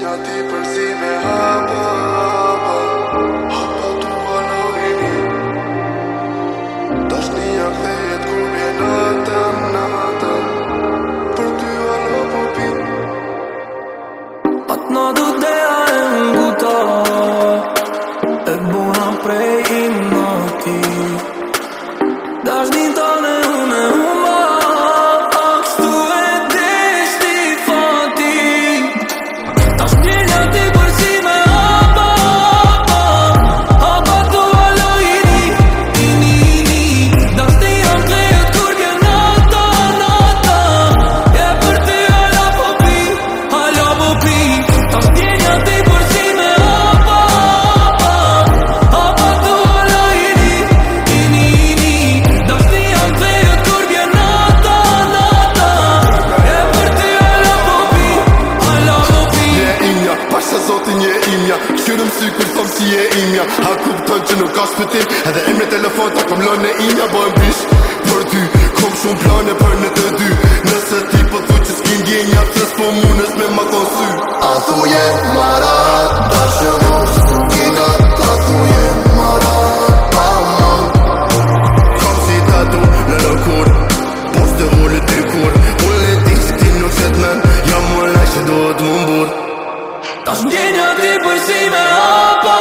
ndjenja ti përsi me hapa tu valojini dashnia kthehet kur vjen natën për ty alo po pi At në du deja e mbuta e buna prej imati Dashnin tane une humba Kështu e deshti fati Tash ndjenja ti përsi me hapa tu valojini ini Dashnia kthehet kur vjen natën e për ty alo po pi Tash ndjenja ti përsi me hapa tu valojini ini Dashnia kthehet kur vjen natën e për ty alo po pi Je imja, pasha zotin je imja Këshyrëm sy kur thom si je imja A kupton që nuk ka shpëtim Edhe emre telefon ta kom lone imja Bojmë bish për ty Kom shumë plane për në të dy Nëse ti po thu që s'kin djenja Pse s'po munës me ma konsy A thuje marat Dashë mos kina A thuje marat Pa man Kom si tatu në lëkur Poste mullet të kur Mullet ti si ti nuk shet men Jam mullet që duhet më mbur Tash ndjenja ti përsi me hapa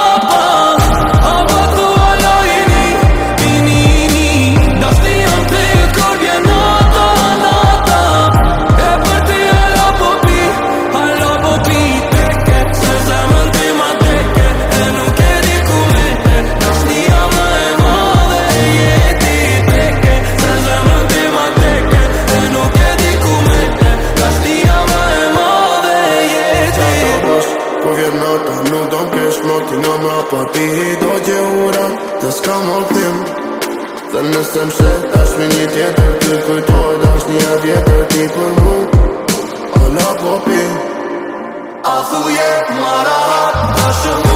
tu valojini ini Dashnia kthehet kur vjen natën e për ty alo po pi Teke, se zemrën ti ma teke e nuk e di ku mete Dashnia më e madhe jeti Teke, se zemrën ti ma teke e nuk e di ku mete Dashnia më e madhe jeti Kur vjen nata, nuk do m'kesh moti nga mrapa Ti do gjehura, të s'ka më këthim Dhe nëse m'shet, dashmi një tjetër Ty kujtoj, dashnia vjetër ti për mu Ala po pi A thuje marat, dashëm